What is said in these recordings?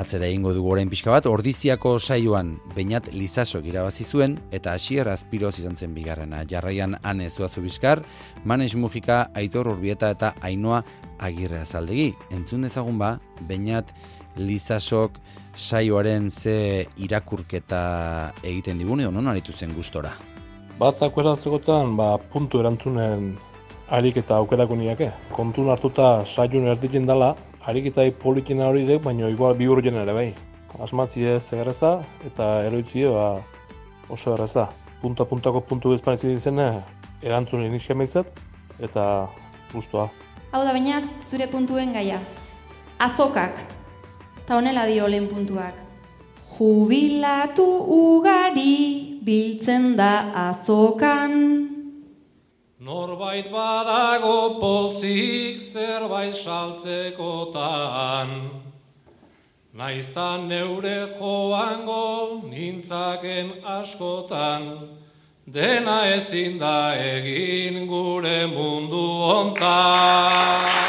Atzera egingo dugu orain pixka bat, Ordiziako saioan Beñat Lizasok irabazi zuen eta Asier Azpiroz izan zen bigarrena. Jarraian Ane Zuazu-Bizkar, Manes Mujika, Aitor Urbieta eta Ainhoa Agirre Azaldegi. Entzun dezagun ba, Beñat Lizasok saioaren ze irakurketa egiten digun edo non aritu zen gustora. Batzako eratzekotan, puntu erantzunen ariketa aukerako niake. Kontun hartuta saioen erditzen dela, ariketa politena hori dek, baina igual bi urgen ere bai. Asmatzi ez tegarreza eta eroitzi oso erreza. Punta-puntako puntu ezpanizik izena erantzun iniziamaitzat eta guztua. Hau da baina zure puntuen gaia. Azokak. Ta honela dio lehen puntuak. Jubilatu ugari biltzen da azokan. Norbait badago pozik zerbait saltzekotan, naiztan neure joango nintzaken askotan, dena ezin da egin gure mundu hontan.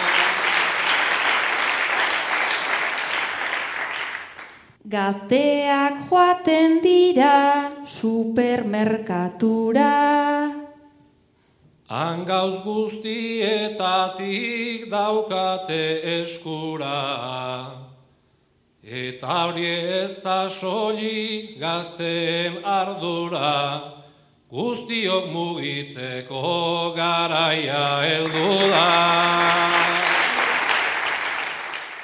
Gazteak joaten dira supermerkatura. Hangauz guztietatik daukate eskura, eta hori ez da soilik gazteen ardura, guztiok mugitzeko garaia heldu da.